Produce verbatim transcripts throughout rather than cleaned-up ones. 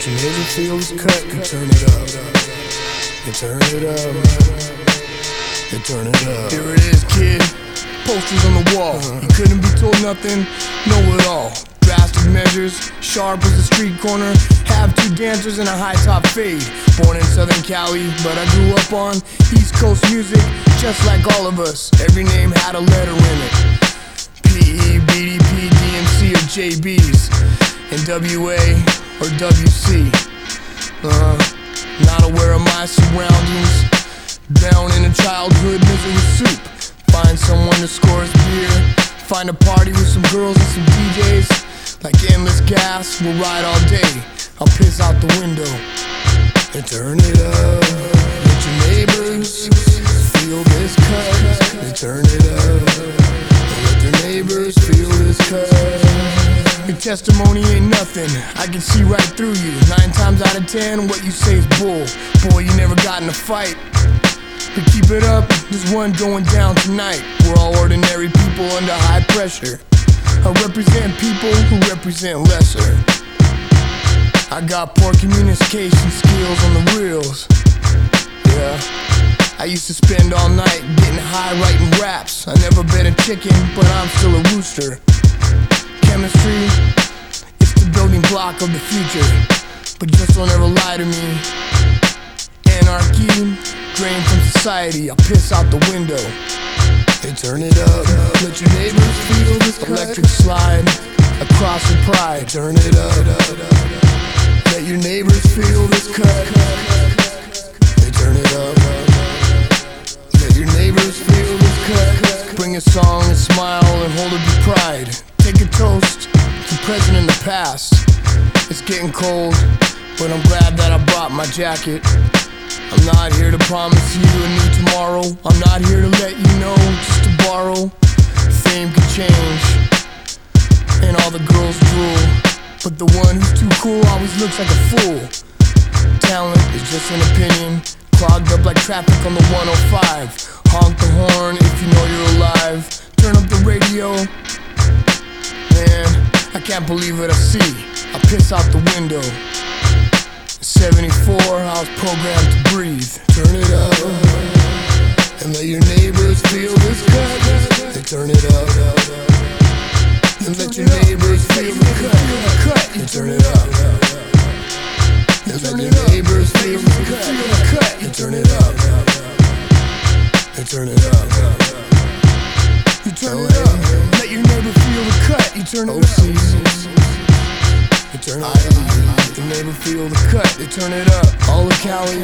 your neighbor feel this cut, you turn it up. You turn it up. You turn it up. Here it is, kid. Posters on the wall. You couldn't be told nothing, know it all. Drastic measures, sharp as a street corner. Have two dancers in a high top fade. Born in Southern Cali, but I grew up on East Coast music, just like all of us. Every name had a letter in it. P E, B D P, D M C, or J B's. And W A or W C. Uh, not aware of my surroundings. Down in a childhood misery soup. Find someone to score us beer. Find a party with some girls and some D Js. Like endless gas, we'll ride all day. I'll piss out the window and turn it up. Let your neighbors feel this cut. They turn it up. Let their neighbors feel this cut. Your testimony ain't nothing, I can see right through you. Nine times out of ten, what you say is bull. Boy, you never got in a fight. But keep it up, there's one going down tonight. We're all ordinary people under high pressure. I represent people who represent lesser. I got poor communication skills on the reels. Yeah, I used to spend all night getting high writing raps. I never been a chicken, but I'm still a rooster. Chemistry, it's the building block of the future. But just don't ever lie to me. Anarchy, drain from society, I'll piss out the window. They turn it up, let your neighbors feel this cut. Electric slide, across the pride. Turn it up, let your neighbors feel this cut. They turn it up, let your neighbors feel this cut. Bring a song and smile and hold up your pride. Take a toast to present and the past. It's getting cold, but I'm glad that I brought my jacket. I'm not here to promise you a new tomorrow. I'm not here to let you know, just to borrow. Fame can change, and all the girls drool. But the one who's too cool always looks like a fool. Talent is just an opinion, clogged up like traffic on the one oh five. Honk the horn if you know you're alive. Turn up the radio. Man, I can't believe what I see. I piss out the window. seventy-four, I was programmed to breathe. Turn it up, and let your neighbors feel this cut. They turn it up, and let your neighbors feel the cut. They turn it up, and let your neighbors feel the cut. They turn it up, they turn it up. You turn it up, let your neighbor feel the cut. You turn it up. You turn it up. Let the neighbor feel the cut, they turn it up. All of Cali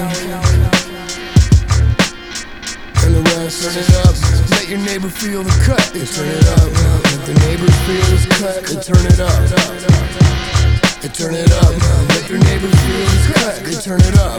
and the rest, turn it up. Let your neighbor feel the cut, they turn it up. Let the neighbors feel this cut, they turn it up. They turn it up. Let your neighbors feel this cut, they turn it up.